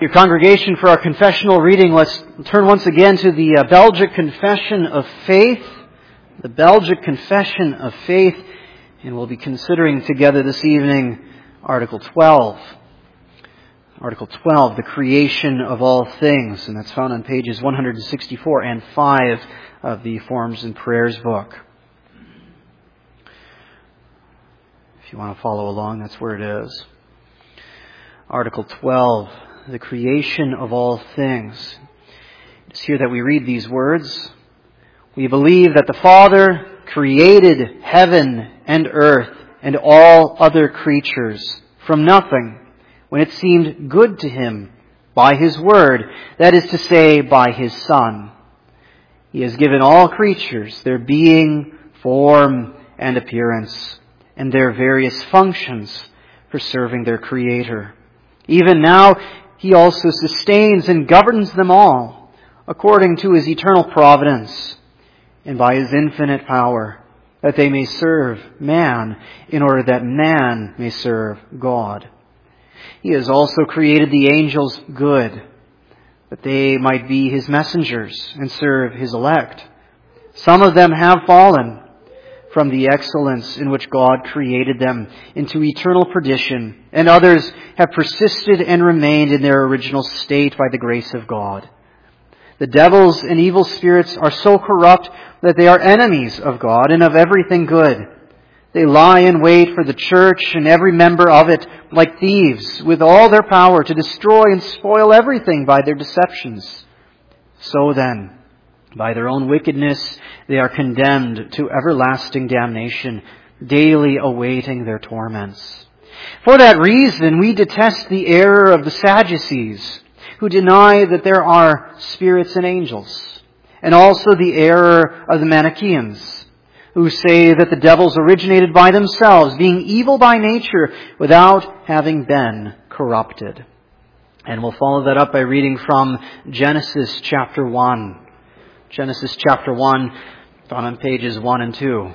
Your congregation, for our confessional reading, let's turn once again to the Belgic Confession of Faith. The Belgic Confession of Faith. And we'll be considering together this evening Article 12. Article 12, the creation of all things. And that's found on pages 164 and 5 of the Forms and Prayers book. If you want to follow along, that's where it is. Article 12, the creation of all things. It's here that we read these words. We believe that the Father created heaven and earth and all other creatures from nothing when it seemed good to Him by His Word, that is to say, by His Son. He has given all creatures their being, form, and appearance, and their various functions for serving their Creator. Even now, He also sustains and governs them all according to His eternal providence and by His infinite power, that they may serve man in order that man may serve God. He has also created the angels good, that they might be His messengers and serve His elect. Some of them have fallen from the excellence in which God created them into eternal perdition, and others have persisted and remained in their original state by the grace of God. The devils and evil spirits are so corrupt that they are enemies of God and of everything good. They lie in wait for the church and every member of it like thieves, with all their power to destroy and spoil everything by their deceptions. So then, by their own wickedness, they are condemned to everlasting damnation, daily awaiting their torments. For that reason, we detest the error of the Sadducees, who deny that there are spirits and angels, and also the error of the Manichaeans, who say that the devils originated by themselves, being evil by nature, without having been corrupted. And we'll follow that up by reading from Genesis chapter 1. Genesis chapter 1, found on pages 1 and 2.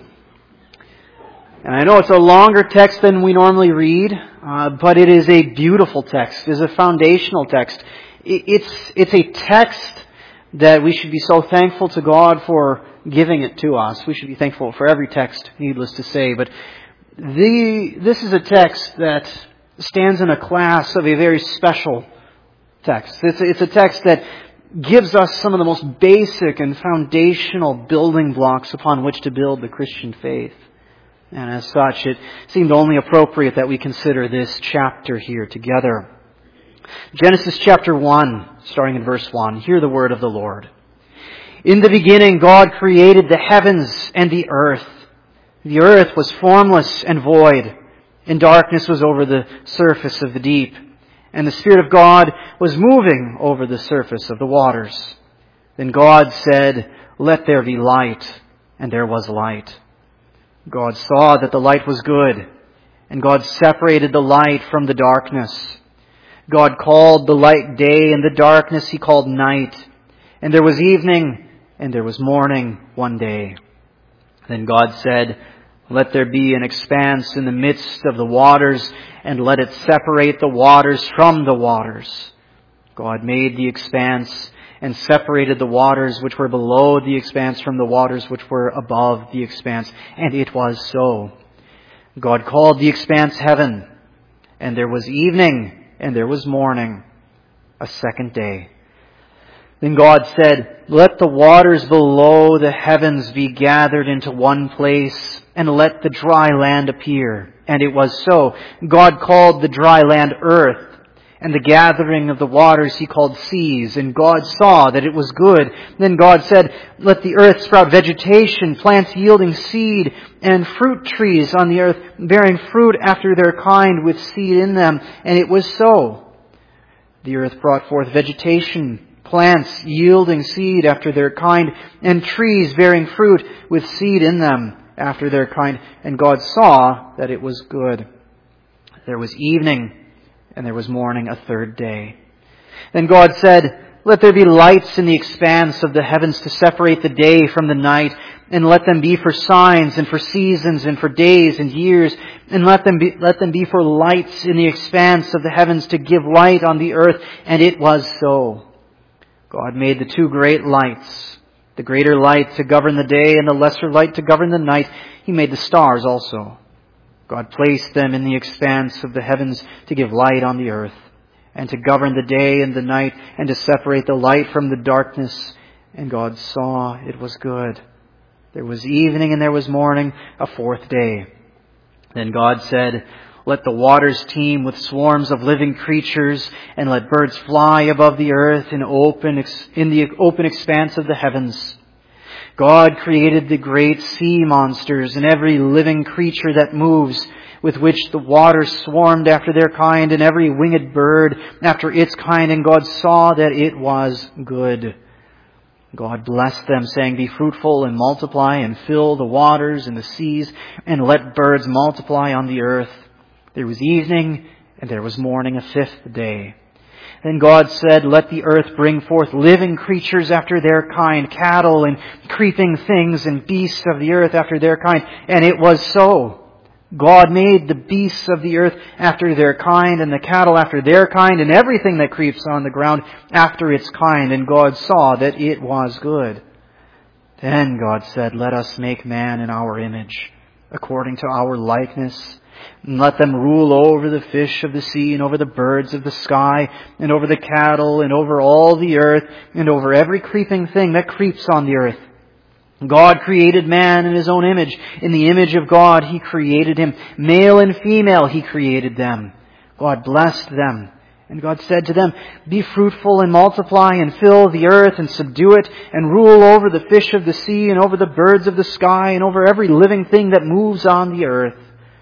And I know it's a longer text than we normally read, but it is a beautiful text. It is a foundational text. It's a text that we should be so thankful to God for giving it to us. We should be thankful for every text, needless to say. But this is a text that stands in a class of a very special text. It's a text that gives us some of the most basic and foundational building blocks upon which to build the Christian faith. And as such, it seemed only appropriate that we consider this chapter here together. Genesis chapter 1, starting in verse 1. Hear the word of the Lord. In the beginning, God created the heavens and the earth. The earth was formless and void, and darkness was over the surface of the deep. And the Spirit of God was moving over the surface of the waters. Then God said, "Let there be light," and there was light. God saw that the light was good, and God separated the light from the darkness. God called the light day, and the darkness He called night. And there was evening, and there was morning one day. Then God said, "Let there be an expanse in the midst of the waters, and let it separate the waters from the waters." God made the expanse and separated the waters which were below the expanse from the waters which were above the expanse. And it was so. God called the expanse heaven, and there was evening, and there was morning, a second day. Then God said, "Let the waters below the heavens be gathered into one place, and let the dry land appear." And it was so. God called the dry land earth, and the gathering of the waters He called seas. And God saw that it was good. Then God said, "Let the earth sprout vegetation, plants yielding seed, and fruit trees on the earth, bearing fruit after their kind with seed in them." And it was so. The earth brought forth vegetation, plants yielding seed after their kind, and trees bearing fruit with seed in them after their kind. And God saw that it was good. There was evening, and there was morning, a third day. Then God said, let there be lights in the expanse of the heavens to separate the day from the night, and let them be for signs and for seasons and for days and years, and let them be for lights in the expanse of the heavens to give light on the earth. And it was so. God made the two great lights, the greater light to govern the day and the lesser light to govern the night. He made the stars also. God placed them in the expanse of the heavens to give light on the earth, and to govern the day and the night, and to separate the light from the darkness. And God saw it was good. There was evening and there was morning, a fourth day. Then God said, let the waters teem with swarms of living creatures, and let birds fly above the earth in the open expanse of the heavens. God created the great sea monsters and every living creature that moves, with which the waters swarmed after their kind, and every winged bird after its kind. And God saw that it was good. God blessed them, saying, be fruitful and multiply and fill the waters and the seas, and let birds multiply on the earth. There was evening and there was morning, a fifth day. Then God said, let the earth bring forth living creatures after their kind, cattle and creeping things and beasts of the earth after their kind. And it was so. God made the beasts of the earth after their kind, and the cattle after their kind, and everything that creeps on the ground after its kind. And God saw that it was good. Then God said, let us make man in our image, according to our likeness, and let them rule over the fish of the sea, and over the birds of the sky, and over the cattle, and over all the earth, and over every creeping thing that creeps on the earth. God created man in His own image. In the image of God He created him. Male and female He created them. God blessed them. And God said to them, be fruitful and multiply and fill the earth and subdue it, and rule over the fish of the sea and over the birds of the sky and over every living thing that moves on the earth.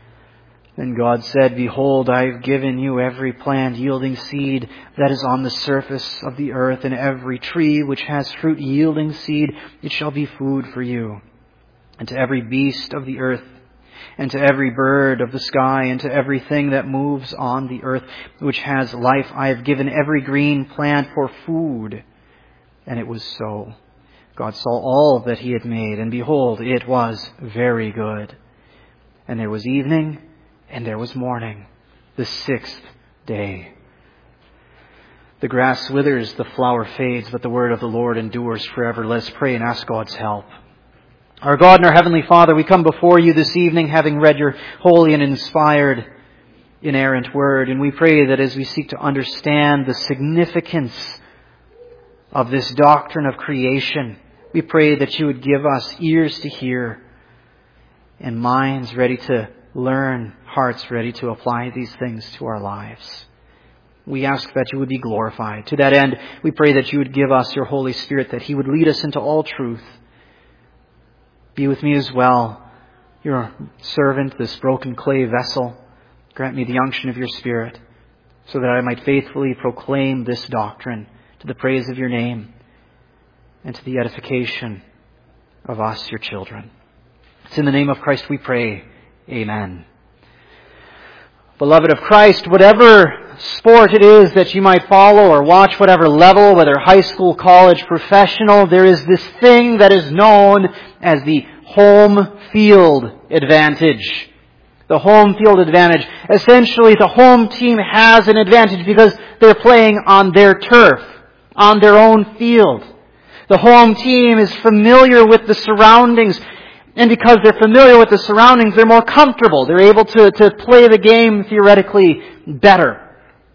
Then God said, behold, I have given you every plant yielding seed that is on the surface of the earth, and every tree which has fruit yielding seed, it shall be food for you. And to every beast of the earth, and to every bird of the sky, and to everything that moves on the earth, which has life, I have given every green plant for food. And it was so. God saw all that He had made, and behold, it was very good. And there was evening, and there was morning, the sixth day. The grass withers, the flower fades, but the word of the Lord endures forever. Let's pray and ask God's help. Our God and our Heavenly Father, we come before You this evening having read Your holy and inspired, inerrant word. And we pray that as we seek to understand the significance of this doctrine of creation, we pray that You would give us ears to hear and minds ready to learn, hearts ready to apply these things to our lives. We ask that You would be glorified. To that end, we pray that You would give us Your Holy Spirit, that He would lead us into all truth. Be with me as well, Your servant, this broken clay vessel. Grant me the unction of Your Spirit, so that I might faithfully proclaim this doctrine to the praise of Your name and to the edification of us, Your children. It's in the name of Christ we pray. Amen. Beloved of Christ, whatever sport it is that you might follow or watch, whatever level, whether high school, college, professional, there is this thing that is known as the home field advantage. The home field advantage. Essentially, the home team has an advantage because they're playing on their turf, on their own field. The home team is familiar with the surroundings. And because they're familiar with the surroundings, they're more comfortable. They're able to play the game theoretically better.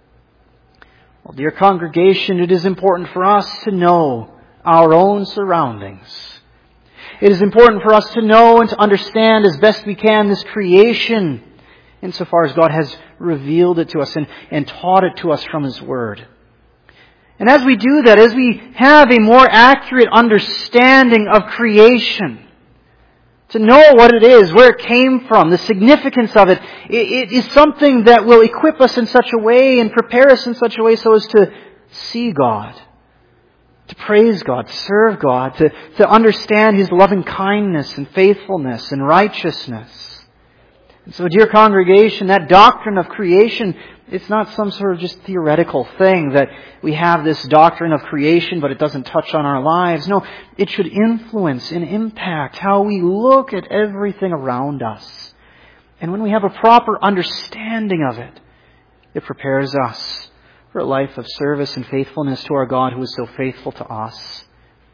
Well, dear congregation, it is important for us to know our own surroundings. It is important for us to know and to understand as best we can this creation, insofar as God has revealed it to us and taught it to us from His Word. And as we do that, as we have a more accurate understanding of creation, to know what it is, where it came from, the significance of it, it is something that will equip us in such a way and prepare us in such a way so as to see God, to praise God, to serve God, to understand His loving kindness and faithfulness and righteousness. And so, dear congregation, that doctrine of creation, it's not some sort of just theoretical thing that we have this doctrine of creation, but it doesn't touch on our lives. No, it should influence and impact how we look at everything around us. And when we have a proper understanding of it, it prepares us for a life of service and faithfulness to our God who is so faithful to us.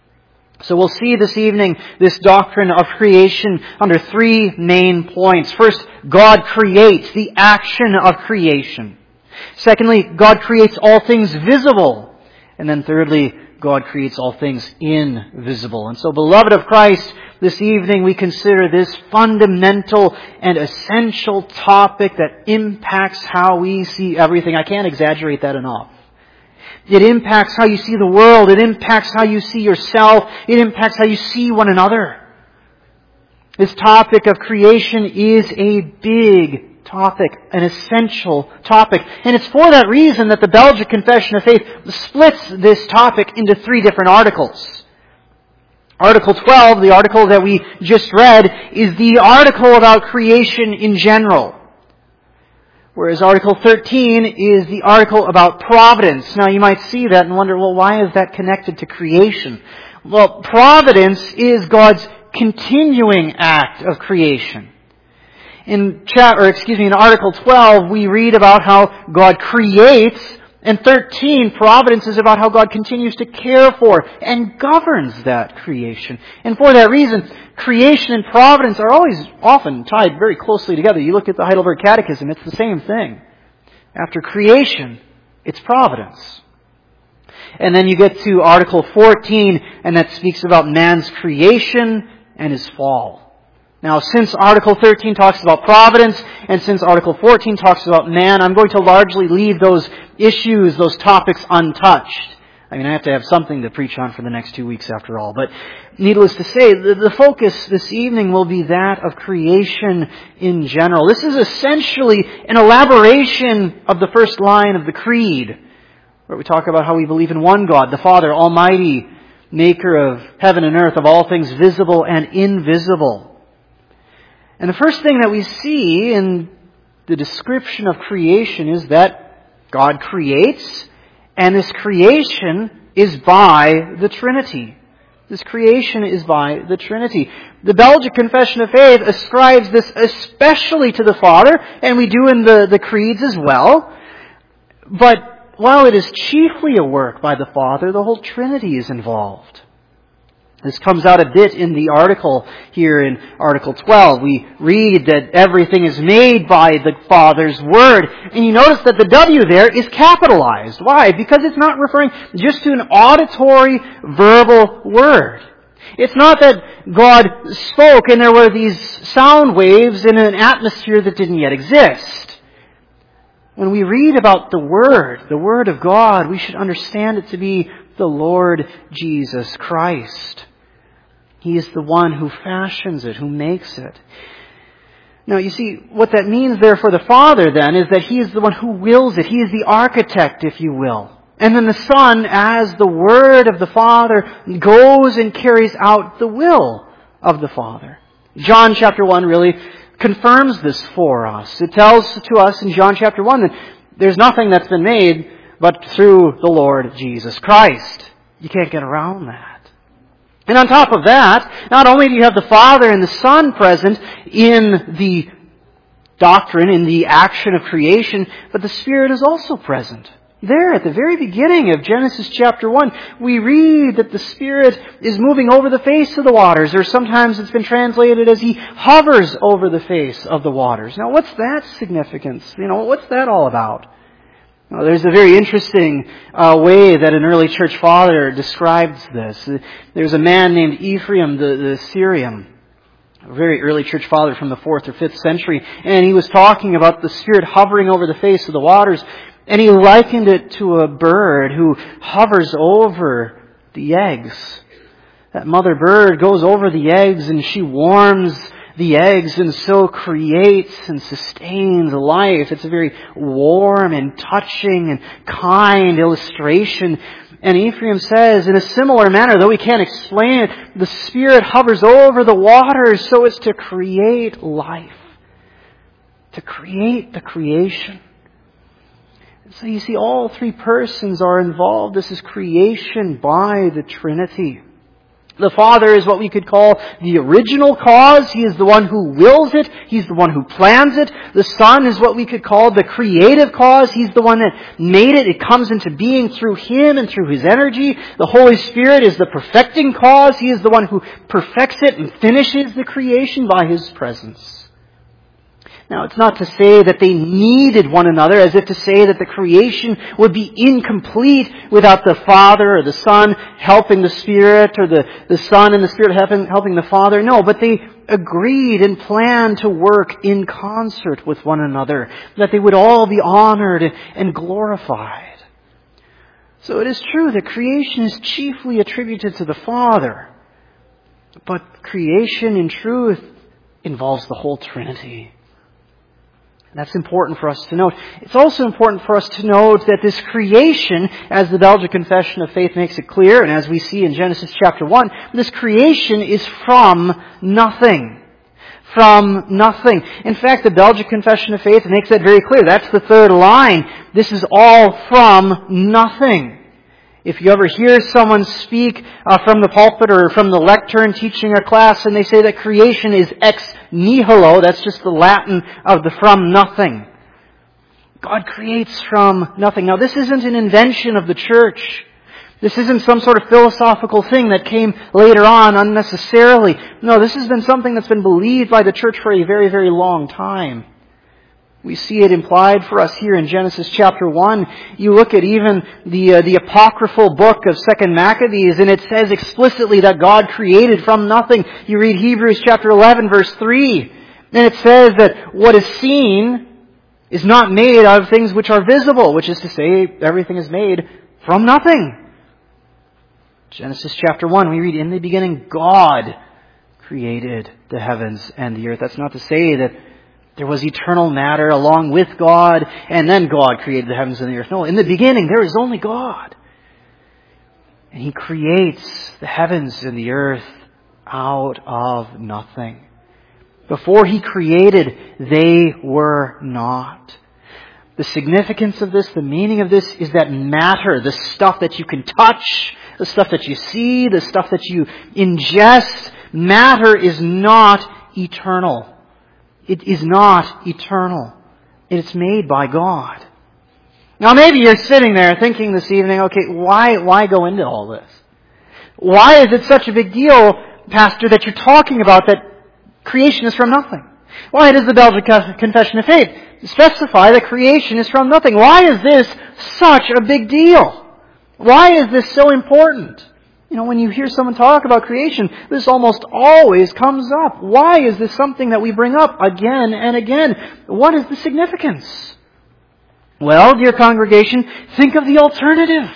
So we'll see this evening this doctrine of creation under three main points. First, God creates, the action of creation. Secondly, God creates all things visible. And then thirdly, God creates all things invisible. And so, beloved of Christ, this evening we consider this fundamental and essential topic that impacts how we see everything. I can't exaggerate that enough. It impacts how you see the world. It impacts how you see yourself. It impacts how you see one another. This topic of creation is a big topic, an essential topic. And it's for that reason that the Belgic Confession of Faith splits this topic into three different articles. Article 12, the article that we just read, is the article about creation in general. Whereas Article 13 is the article about providence. Now you might see that and wonder, well, why is that connected to creation? Well, providence is God's continuing act of creation. In Article 12, we read about how God creates, and 13, providence is about how God continues to care for and governs that creation. And for that reason, creation and providence are always often tied very closely together. You look at the Heidelberg Catechism, it's the same thing. After creation, it's providence. And then you get to Article 14, and that speaks about man's creation and his fall. Now, since Article 13 talks about providence, and since Article 14 talks about man, I'm going to largely leave those issues, those topics untouched. I mean, I have to have something to preach on for the next 2 weeks after all. But needless to say, the focus this evening will be that of creation in general. This is essentially an elaboration of the first line of the Creed, where we talk about how we believe in one God, the Father, Almighty, maker of heaven and earth, of all things visible and invisible. And the first thing that we see in the description of creation is that God creates, and this creation is by the Trinity. This creation is by the Trinity. The Belgic Confession of Faith ascribes this especially to the Father, and we do in the creeds as well. But while it is chiefly a work by the Father, the whole Trinity is involved. This comes out a bit in the article here in Article 12. We read that everything is made by the Father's Word. And you notice that the W there is capitalized. Why? Because it's not referring just to an auditory, verbal word. It's not that God spoke and there were these sound waves in an atmosphere that didn't yet exist. When we read about the Word of God, we should understand it to be the Lord Jesus Christ. He is the one who fashions it, who makes it. Now, you see, what that means there for the Father, then, is that He is the one who wills it. He is the architect, if you will. And then the Son, as the Word of the Father, goes and carries out the will of the Father. John chapter 1 really confirms this for us. It tells to us in John chapter 1 that there's nothing that's been made but through the Lord Jesus Christ. You can't get around that. And on top of that, not only do you have the Father and the Son present in the doctrine, in the action of creation, but the Spirit is also present. There, at the very beginning of Genesis chapter 1, we read that the Spirit is moving over the face of the waters, or sometimes it's been translated as He hovers over the face of the waters. Now, what's that significance? What's that all about? Well, there's a very interesting way that an early church father describes this. There's a man named Ephraim the Syrian, a very early church father from the 4th or 5th century, and he was talking about the Spirit hovering over the face of the waters, and he likened it to a bird who hovers over the eggs. That mother bird goes over the eggs and she warms the eggs and so creates and sustains life. It's a very warm and touching and kind illustration. And Ephraim says, in a similar manner, though we can't explain it, the Spirit hovers over the waters so as to create life. to create the creation. So you see, all three persons are involved. This is creation by the Trinity. The Father is what we could call the original cause. He is the one who wills it. He's the one who plans it. The Son is what we could call the creative cause. He's the one that made it. It comes into being through Him and through His energy. The Holy Spirit is the perfecting cause. He is the one who perfects it and finishes the creation by His presence. Now, it's not to say that they needed one another, as if to say that the creation would be incomplete without the Father or the Son helping the Spirit, or the Son and the Spirit helping the Father. No, but they agreed and planned to work in concert with one another, that they would all be honored and glorified. So it is true that creation is chiefly attributed to the Father, but creation in truth involves the whole Trinity. That's important for us to note. It's also important for us to note that this creation, as the Belgic Confession of Faith makes it clear, and as we see in Genesis chapter 1, this creation is from nothing. From nothing. In fact, the Belgic Confession of Faith makes that very clear. That's the third line. This is all from nothing. If you ever hear someone speak from the pulpit or from the lectern teaching a class, and they say that creation is ex nihilo, that's just the Latin of the from nothing. God creates from nothing. Now, this isn't an invention of the church. This isn't some sort of philosophical thing that came later on unnecessarily. No, this has been something that's been believed by the church for a very, very long time. We see it implied for us here in Genesis chapter 1. You look at even the apocryphal book of 2nd Maccabees, and it says explicitly that God created from nothing. You read Hebrews chapter 11, verse 3, and it says that what is seen is not made out of things which are visible, which is to say, everything is made from nothing. Genesis chapter 1, we read, in the beginning God created the heavens and the earth. That's not to say that there was eternal matter along with God, and then God created the heavens and the earth. No, in the beginning there is only God. And He creates the heavens and the earth out of nothing. Before He created, they were not. The significance of this, the meaning of this, is that matter, the stuff that you can touch, the stuff that you see, the stuff that you ingest, matter is not eternal. It is not eternal. It's made by God. Now maybe you're sitting there thinking this evening, okay, why go into all this? Why is it such a big deal, Pastor, that you're talking about that creation is from nothing? Why does the Belgic Confession of Faith specify that creation is from nothing? Why is this such a big deal? Why is this so important? You know, when you hear someone talk about creation, this almost always comes up. Why is this something that we bring up again and again? What is the significance? Well, dear congregation, think of the alternative.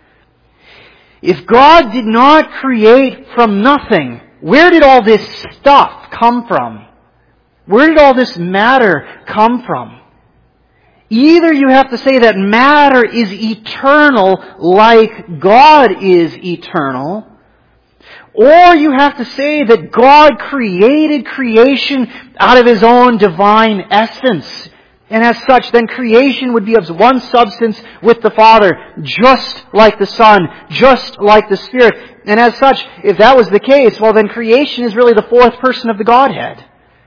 If God did not create from nothing, where did all this stuff come from? Where did all this matter come from? Either you have to say that matter is eternal like God is eternal, or you have to say that God created creation out of His own divine essence. And as such, then creation would be of one substance with the Father, just like the Son, just like the Spirit. And as such, if that was the case, well then creation is really the fourth person of the Godhead.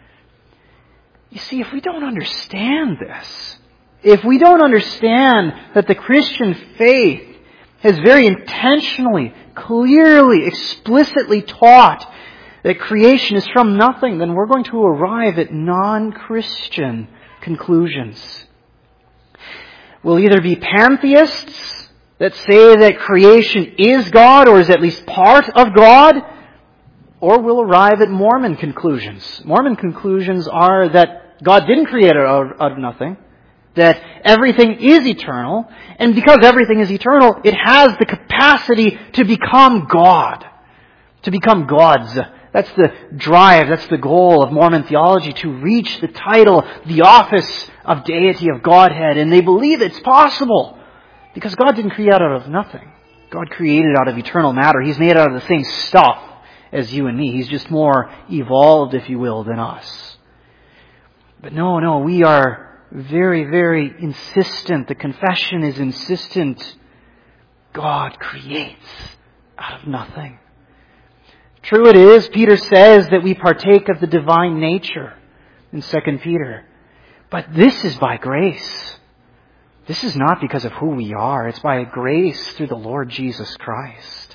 You see, if we don't understand this, if we don't understand that the Christian faith has very intentionally, clearly, explicitly taught that creation is from nothing, then we're going to arrive at non-Christian conclusions. We'll either be pantheists that say that creation is God or is at least part of God, or we'll arrive at Mormon conclusions. Mormon conclusions are that God didn't create it out of nothing, that everything is eternal, and because everything is eternal, it has the capacity to become God, to become gods. That's the drive, that's the goal of Mormon theology, to reach the title, the office of deity, of Godhead, and they believe it's possible, because God didn't create out of nothing. God created out of eternal matter. He's made out of the same stuff as you and me. He's just more evolved, if you will, than us. But no, we are very, very insistent. The confession is insistent. God creates out of nothing. True it is, Peter says, that we partake of the divine nature in 2 Peter. But this is by grace. This is not because of who we are. It's by grace through the Lord Jesus Christ.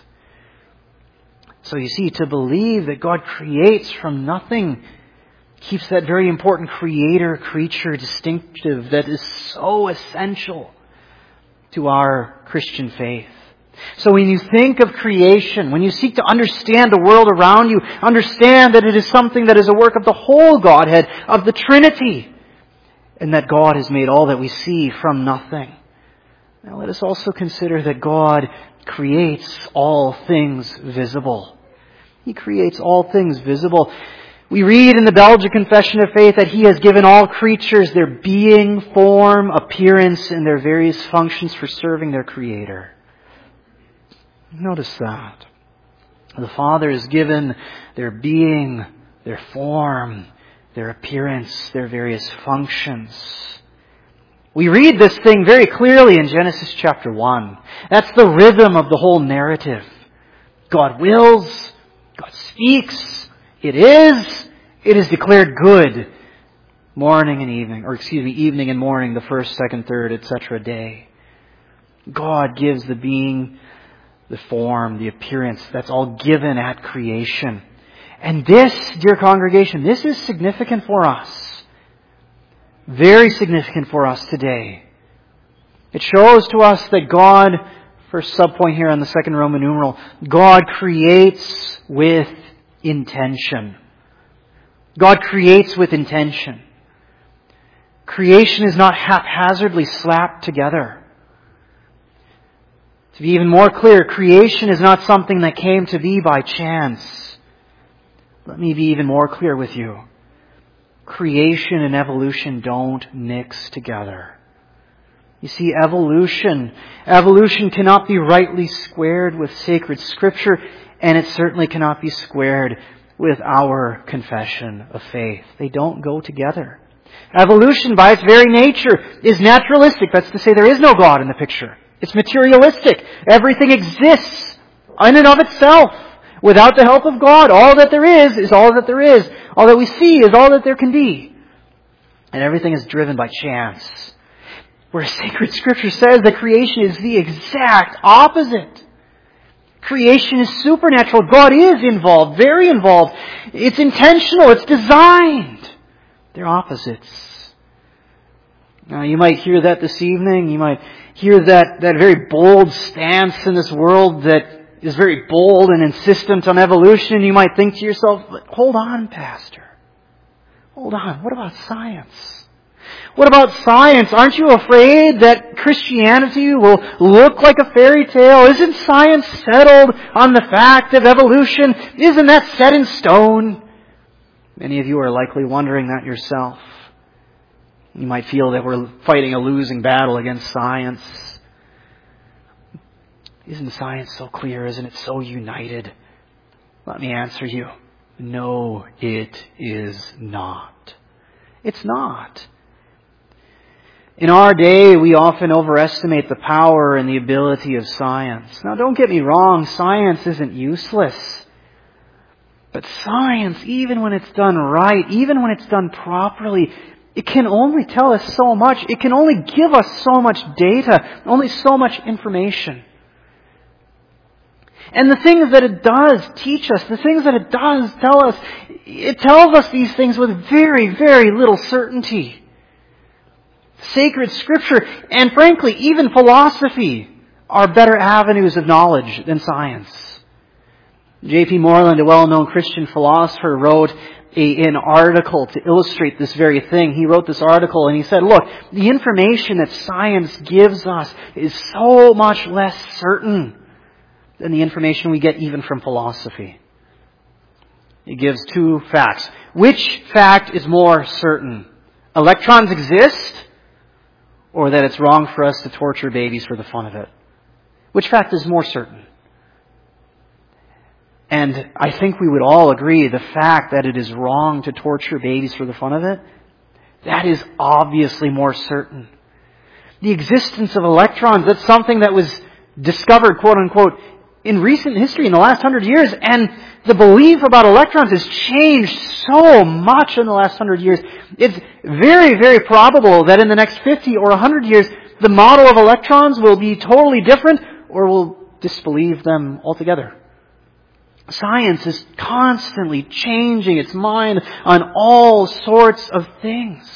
So you see, to believe that God creates from nothing keeps that very important creator-creature distinctive that is so essential to our Christian faith. So when you think of creation, when you seek to understand the world around you, understand that it is something that is a work of the whole Godhead, of the Trinity, and that God has made all that we see from nothing. Now let us also consider that God creates all things visible. He creates all things visible. We read in the Belgian Confession of Faith that He has given all creatures their being, form, appearance, and their various functions for serving their Creator. Notice that. The Father has given their being, their form, their appearance, their various functions. We read this thing very clearly in Genesis chapter 1. That's the rhythm of the whole narrative. God wills, God speaks, it is declared good. Morning and evening, evening and morning, the first, second, third, etc. day. God gives the being, the form, the appearance. That's all given at creation. And this, dear congregation, this is significant for us. Very significant for us today. It shows to us that God, first subpoint here on the second Roman numeral, God creates with intention. God creates with intention. Creation is not haphazardly slapped together. To be even more clear, creation is not something that came to be by chance. Let me be even more clear with you. Creation and evolution don't mix together. You see, evolution cannot be rightly squared with sacred Scripture, and it certainly cannot be squared with our confession of faith. They don't go together. Evolution, by its very nature, is naturalistic. That's to say there is no God in the picture. It's materialistic. Everything exists in and of itself. Without the help of God, all that there is all that there is. All that we see is all that there can be. And everything is driven by chance. Whereas sacred Scripture says that creation is the exact opposite. Creation is supernatural. God is involved, very involved. It's intentional. It's designed. They're opposites. Now, you might hear that this evening. You might hear that very bold stance in this world that is very bold and insistent on evolution. You might think to yourself, hold on, Pastor. Hold on. What about science? What about science? Aren't you afraid that Christianity will look like a fairy tale? Isn't science settled on the fact of evolution? Isn't that set in stone? Many of you are likely wondering that yourself. You might feel that we're fighting a losing battle against science. Isn't science so clear? Isn't it so united? Let me answer you. No, it is not. It's not. In our day, we often overestimate the power and the ability of science. Now, don't get me wrong, science isn't useless. But science, even when it's done right, even when it's done properly, it can only tell us so much. It can only give us so much data, only so much information. And the things that it does teach us, the things that it does tell us, it tells us these things with very, very little certainty. Sacred Scripture, and frankly, even philosophy, are better avenues of knowledge than science. J.P. Moreland, a well-known Christian philosopher, wrote an article to illustrate this very thing. He wrote this article and he said, look, the information that science gives us is so much less certain than the information we get even from philosophy. He gives two facts. Which fact is more certain? Electrons exist, or that it's wrong for us to torture babies for the fun of it? Which fact is more certain? And I think we would all agree the fact that it is wrong to torture babies for the fun of it, That is obviously more certain. The existence of electrons, that's something that was discovered, quote unquote, in recent history, in the last 100 years. And the belief about electrons has changed so much in the last 100 years. It's very, very probable that in the next 50 or 100 years, the model of electrons will be totally different, or we'll disbelieve them altogether. Science is constantly changing its mind on all sorts of things.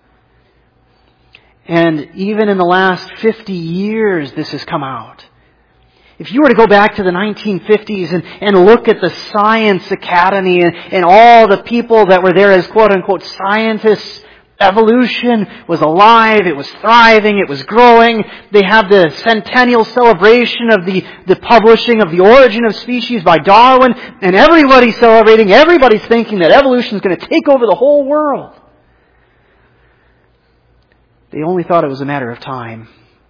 And even in the last 50 years, this has come out. If you were to go back to the 1950s and look at the Science Academy and all the people that were there as quote-unquote scientists, evolution was alive, it was thriving, it was growing. They have the centennial celebration of the publishing of The Origin of Species by Darwin, and everybody's celebrating, everybody's thinking that evolution is going to take over the whole world. They only thought it was a matter of time.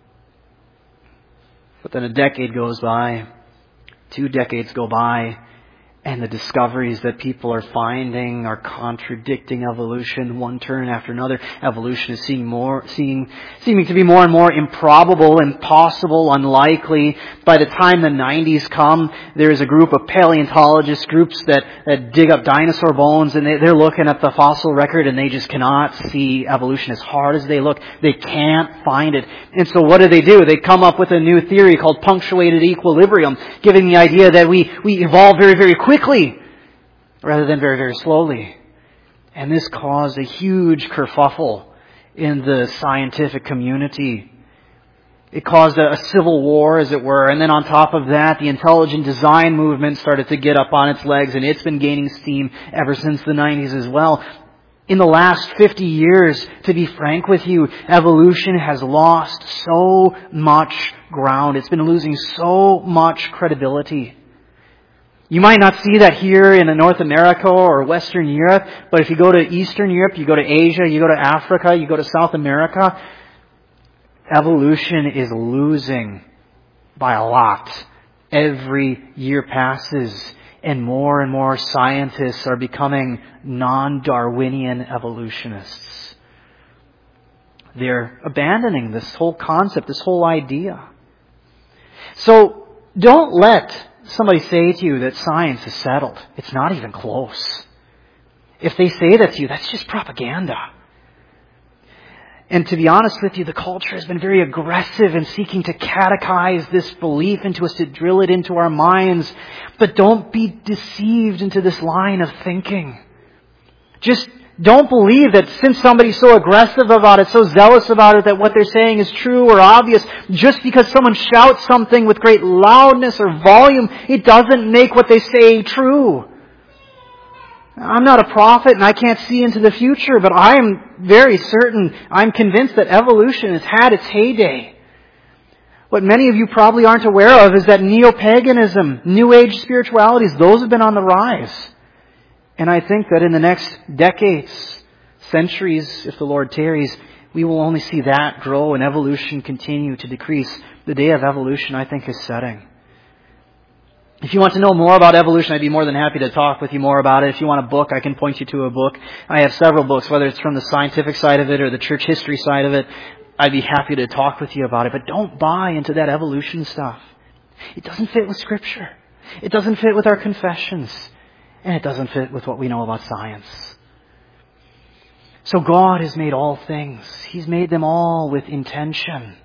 But then a decade goes by, 2 decades go by, and the discoveries that people are finding are contradicting evolution, one turn after another. Evolution is seeming to be more and more improbable, impossible, unlikely. By the time the 90s come, there is a group of paleontologist groups that dig up dinosaur bones, and they're looking at the fossil record, and they just cannot see evolution. As hard as they look, they can't find it. And so what do? They come up with a new theory called punctuated equilibrium, giving the idea that we evolve very, very quickly rather than very, very slowly. And this caused a huge kerfuffle in the scientific community. It caused a civil war, as it were. And then on top of that, the intelligent design movement started to get up on its legs, and it's been gaining steam ever since the 90s as well. In the last 50 years, to be frank with you, evolution has lost so much ground. It's been losing so much credibility. You might not see that here in North America or Western Europe, but if you go to Eastern Europe, you go to Asia, you go to Africa, you go to South America, evolution is losing by a lot. Every year passes, and more scientists are becoming non-Darwinian evolutionists. They're abandoning this whole concept, this whole idea. So don't let somebody say to you that science is settled. It's not even close. If they say that to you, that's just propaganda. And to be honest with you, the culture has been very aggressive in seeking to catechize this belief into us, to drill it into our minds. But don't be deceived into this line of thinking. Just don't believe that since somebody's so aggressive about it, so zealous about it, that what they're saying is true or obvious. Just because someone shouts something with great loudness or volume, it doesn't make what they say true. I'm not a prophet and I can't see into the future, but I am very certain, I'm convinced that evolution has had its heyday. What many of you probably aren't aware of is that neo-paganism, New Age spiritualities, those have been on the rise. And I think that in the next decades, centuries, if the Lord tarries, we will only see that grow and evolution continue to decrease. The day of evolution, I think, is setting. If you want to know more about evolution, I'd be more than happy to talk with you more about it. If you want a book, I can point you to a book. I have several books, whether it's from the scientific side of it or the church history side of it. I'd be happy to talk with you about it. But don't buy into that evolution stuff. It doesn't fit with Scripture. It doesn't fit with our confessions. And it doesn't fit with what we know about science. So God has made all things. He's made them all with intention,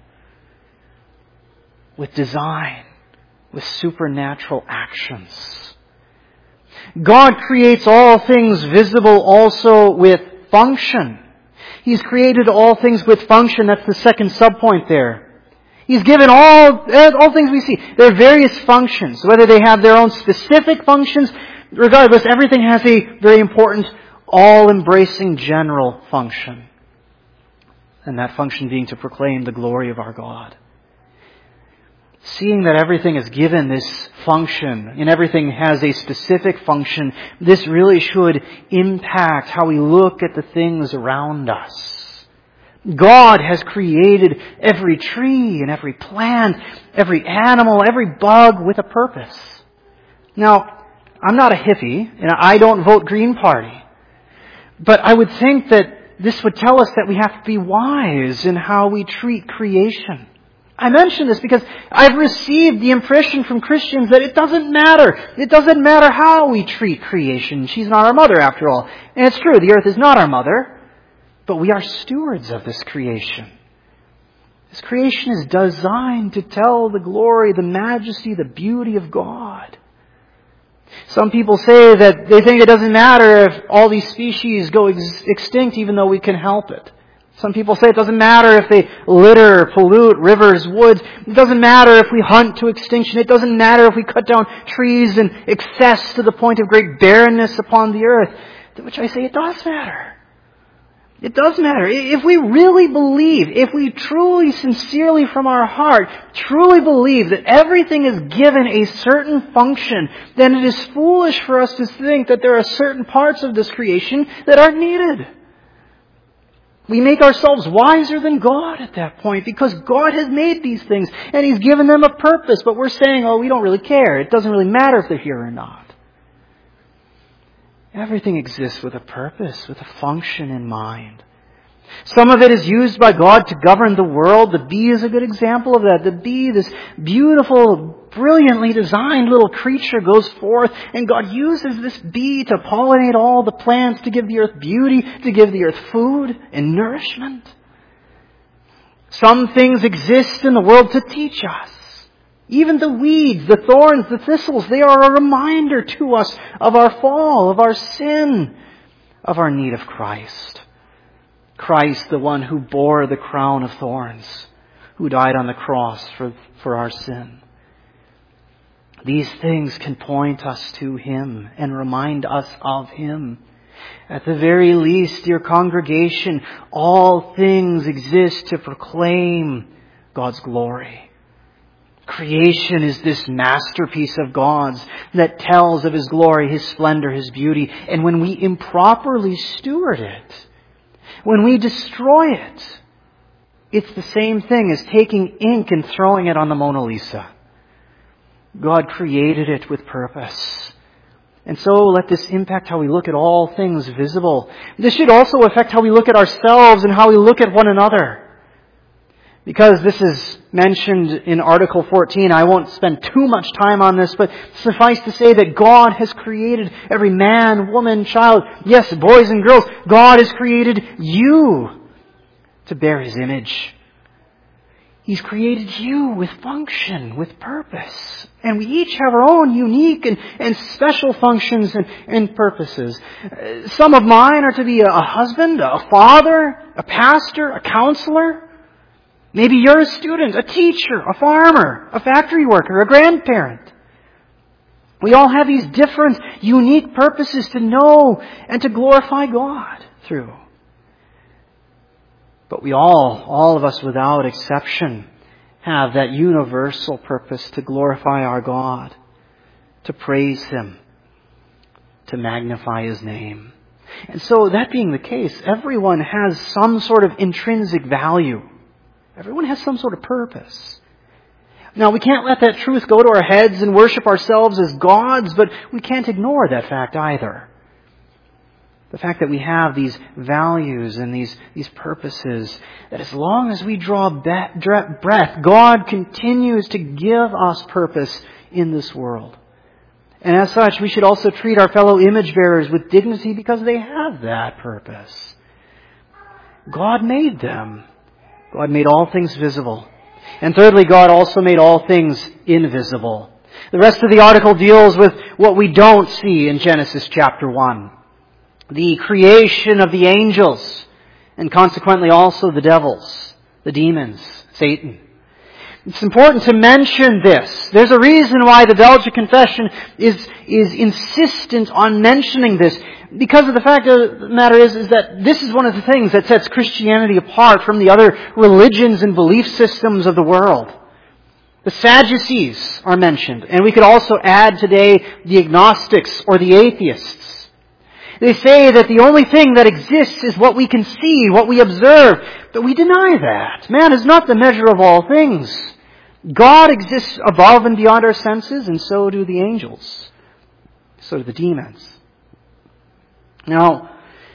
with design, with supernatural actions. God creates all things visible also with function. He's created all things with function. That's the second subpoint there. He's given all things we see. There are various functions, whether they have their own specific functions. Regardless, everything has a very important, all-embracing general function. And that function being to proclaim the glory of our God. Seeing that everything is given this function, and everything has a specific function, this really should impact how we look at the things around us. God has created every tree and every plant, every animal, every bug with a purpose. Now, I'm not a hippie, and I don't vote Green Party. But I would think that this would tell us that we have to be wise in how we treat creation. I mention this because I've received the impression from Christians that it doesn't matter. It doesn't matter how we treat creation. She's not our mother after all. And it's true, the earth is not our mother, but we are stewards of this creation. This creation is designed to tell the glory, the majesty, the beauty of God. Some people say that they think it doesn't matter if all these species go extinct even though we can help it. Some people say it doesn't matter if they litter, pollute rivers, woods. It doesn't matter if we hunt to extinction. It doesn't matter if we cut down trees in excess to the point of great barrenness upon the earth. To which I say it does matter. It does matter. If we really believe, if we truly, sincerely from our heart, truly believe that everything is given a certain function, then it is foolish for us to think that there are certain parts of this creation that aren't needed. We make ourselves wiser than God at that point because God has made these things and He's given them a purpose. But we're saying, oh, we don't really care. It doesn't really matter if they're here or not. Everything exists with a purpose, with a function in mind. Some of it is used by God to govern the world. The bee is a good example of that. The bee, this beautiful, brilliantly designed little creature, goes forth, and God uses this bee to pollinate all the plants, to give the earth beauty, to give the earth food and nourishment. Some things exist in the world to teach us. Even the weeds, the thorns, the thistles, they are a reminder to us of our fall, of our sin, of our need of Christ. Christ, the one who bore the crown of thorns, who died on the cross for our sin. These things can point us to Him and remind us of Him. At the very least, dear congregation, all things exist to proclaim God's glory. Creation is this masterpiece of God's that tells of His glory, His splendor, His beauty. And when we improperly steward it, when we destroy it, it's the same thing as taking ink and throwing it on the Mona Lisa. God created it with purpose. And so let this impact how we look at all things visible. This should also affect how we look at ourselves and how we look at one another. Because this is mentioned in Article 14, I won't spend too much time on this, but suffice to say that God has created every man, woman, child, yes, boys and girls. God has created you to bear His image. He's created you with function, with purpose. And we each have our own unique and special functions and purposes. Some of mine are to be a husband, a father, a pastor, a counselor. Maybe you're a student, a teacher, a farmer, a factory worker, a grandparent. We all have these different, unique purposes to know and to glorify God through. But we all of us without exception, have that universal purpose to glorify our God, to praise Him, to magnify His name. And so that being the case, everyone has some sort of intrinsic value. Everyone has some sort of purpose. Now, we can't let that truth go to our heads and worship ourselves as gods, but we can't ignore that fact either. The fact that we have these values and these purposes, that as long as we draw breath, God continues to give us purpose in this world. And as such, we should also treat our fellow image bearers with dignity because they have that purpose. God made them. God made all things visible. And thirdly, God also made all things invisible. The rest of the article deals with what we don't see in Genesis chapter 1. The creation of the angels, and consequently also the devils, the demons, Satan. It's important to mention this. There's a reason why the Belgian Confession is insistent on mentioning this. Because of the fact of the matter is that this is one of the things that sets Christianity apart from the other religions and belief systems of the world. The Sadducees are mentioned, and we could also add today the agnostics or the atheists. They say that the only thing that exists is what we can see, what we observe, but we deny that. Man is not the measure of all things. God exists above and beyond our senses, and so do the angels. So do the demons. Now,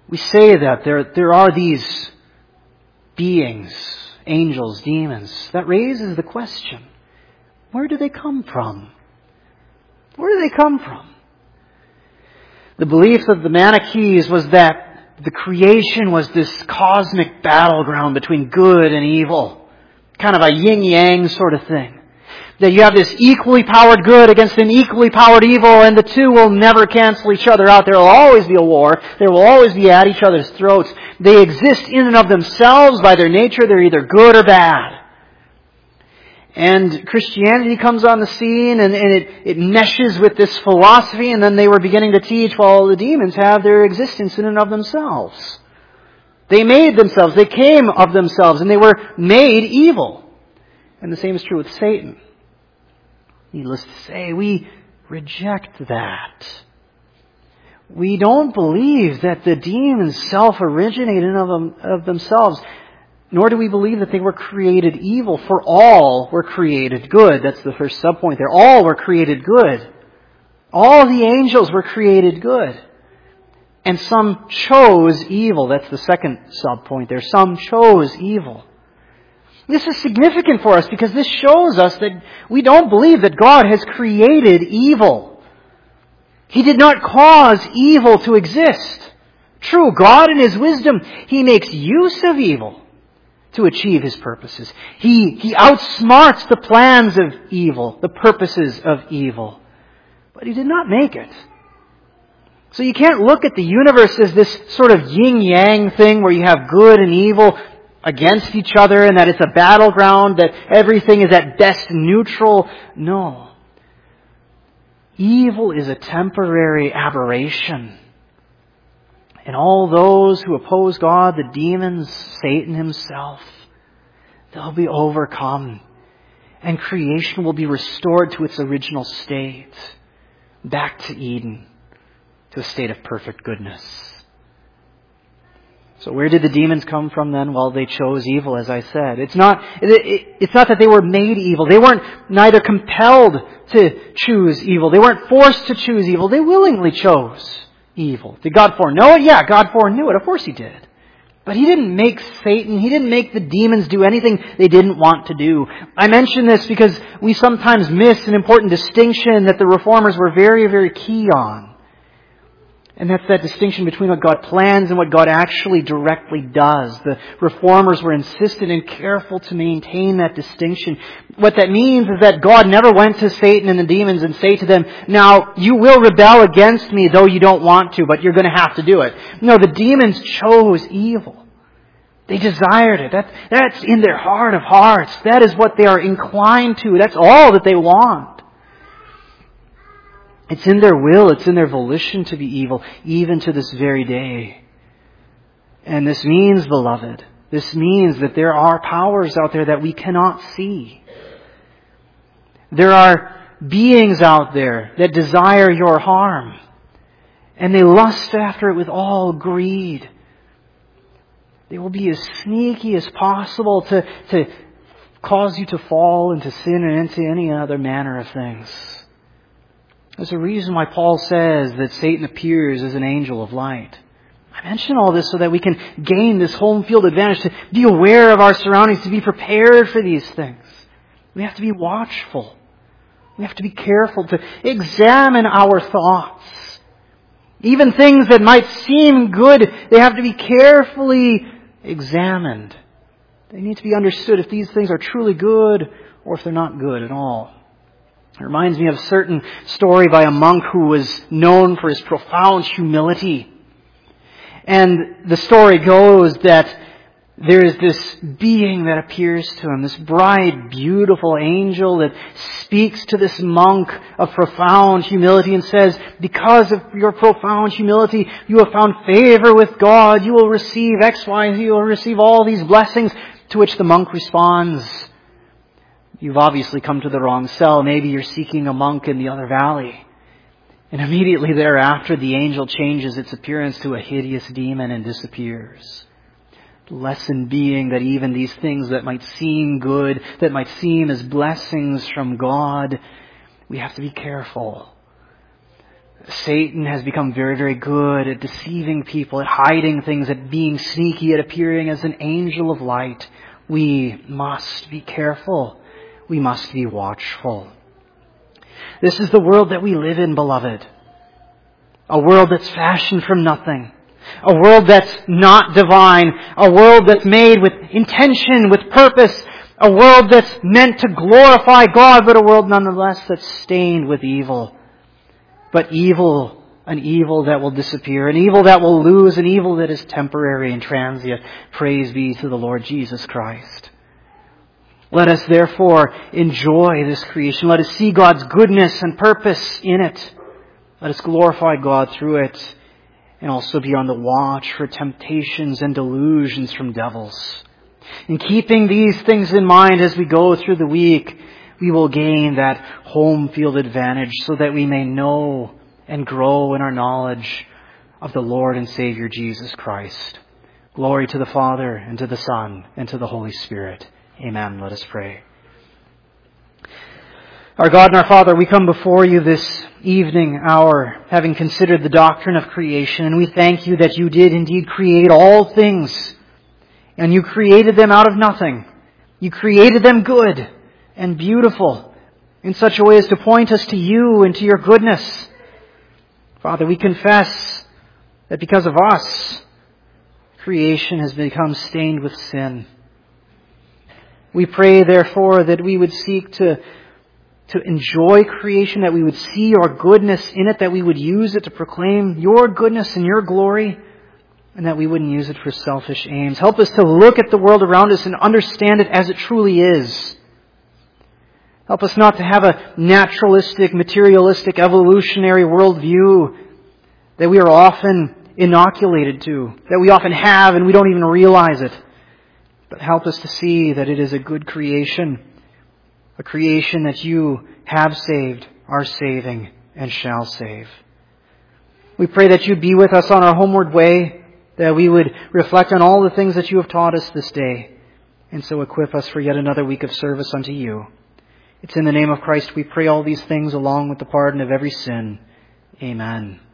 we say that there are these beings, angels, demons. That raises the question, where do they come from? Where do they come from? The belief of the Manichees was that the creation was this cosmic battleground between good and evil. Kind of a yin-yang sort of thing. That you have this equally powered good against an equally powered evil, and the two will never cancel each other out. There will always be a war. There will always be at each other's throats. They exist in and of themselves. By their nature, they're either good or bad. And Christianity comes on the scene, and it meshes with this philosophy, and then they were beginning to teach, well, the demons have their existence in and of themselves. They made themselves. They came of themselves, and they were made evil. And the same is true with Satan. Needless to say, we reject that. We don't believe that the demons self-originate in of themselves, nor do we believe that they were created evil, for all were created good. That's the first subpoint there. All were created good. All the angels were created good. And some chose evil. That's the second subpoint there. Some chose evil. This is significant for us because this shows us that we don't believe that God has created evil. He did not cause evil to exist. True, God in His wisdom, He makes use of evil to achieve His purposes. He outsmarts the plans of evil, the purposes of evil. But He did not make it. So you can't look at the universe as this sort of yin-yang thing where you have good and evil against each other and that it's a battleground, that everything is at best neutral. No. Evil is a temporary aberration. And all those who oppose God, the demons, Satan himself, they'll be overcome. And creation will be restored to its original state. Back to Eden. To a state of perfect goodness. So where did the demons come from then? Well, they chose evil, as I said. It's not that they were made evil. They weren't neither compelled to choose evil. They weren't forced to choose evil. They willingly chose evil. Did God foreknow it? Yeah, God foreknew it. Of course He did. But He didn't make Satan, He didn't make the demons do anything they didn't want to do. I mention this because we sometimes miss an important distinction that the Reformers were very, very key on. And that's that distinction between what God plans and what God actually directly does. The Reformers were insistent and careful to maintain that distinction. What that means is that God never went to Satan and the demons and say to them, now, you will rebel against me though you don't want to, but you're going to have to do it. No, the demons chose evil. They desired it. That's in their heart of hearts. That is what they are inclined to. That's all that they want. It's in their will, it's in their volition to be evil, even to this very day. And this means, beloved, this means that there are powers out there that we cannot see. There are beings out there that desire your harm. And they lust after it with all greed. They will be as sneaky as possible to cause you to fall into sin and into any other manner of things. There's a reason why Paul says that Satan appears as an angel of light. I mention all this so that we can gain this home field advantage, to be aware of our surroundings, to be prepared for these things. We have to be watchful. We have to be careful to examine our thoughts. Even things that might seem good, they have to be carefully examined. They need to be understood if these things are truly good or if they're not good at all. It reminds me of a certain story by a monk who was known for his profound humility. And the story goes that there is this being that appears to him, this bright, beautiful angel that speaks to this monk of profound humility and says, because of your profound humility, you have found favor with God. You will receive X, Y, Z. You will receive all these blessings. To which the monk responds, you've obviously come to the wrong cell. Maybe you're seeking a monk in the other valley. And immediately thereafter, the angel changes its appearance to a hideous demon and disappears. The lesson being that even these things that might seem good, that might seem as blessings from God, we have to be careful. Satan has become very, very good at deceiving people, at hiding things, at being sneaky, at appearing as an angel of light. We must be careful. We must be watchful. This is the world that we live in, beloved. A world that's fashioned from nothing. A world that's not divine. A world that's made with intention, with purpose. A world that's meant to glorify God, but a world nonetheless that's stained with evil. But evil, an evil that will disappear, an evil that will lose, an evil that is temporary and transient. Praise be to the Lord Jesus Christ. Let us therefore enjoy this creation. Let us see God's goodness and purpose in it. Let us glorify God through it, and also be on the watch for temptations and delusions from devils. In keeping these things in mind as we go through the week, we will gain that home field advantage so that we may know and grow in our knowledge of the Lord and Savior Jesus Christ. Glory to the Father, and to the Son, and to the Holy Spirit. Amen. Let us pray. Our God and our Father, we come before you this evening hour, having considered the doctrine of creation, and we thank you that you did indeed create all things, and you created them out of nothing. You created them good and beautiful in such a way as to point us to you and to your goodness. Father, we confess that because of us, creation has become stained with sin. We pray, therefore, that we would seek to enjoy creation, that we would see your goodness in it, that we would use it to proclaim your goodness and your glory, and that we wouldn't use it for selfish aims. Help us to look at the world around us and understand it as it truly is. Help us not to have a naturalistic, materialistic, evolutionary worldview that we are often inoculated to, that we often have and we don't even realize it. But help us to see that it is a good creation, a creation that you have saved, are saving, and shall save. We pray that you'd be with us on our homeward way, that we would reflect on all the things that you have taught us this day, and so equip us for yet another week of service unto you. It's in the name of Christ we pray all these things, along with the pardon of every sin. Amen.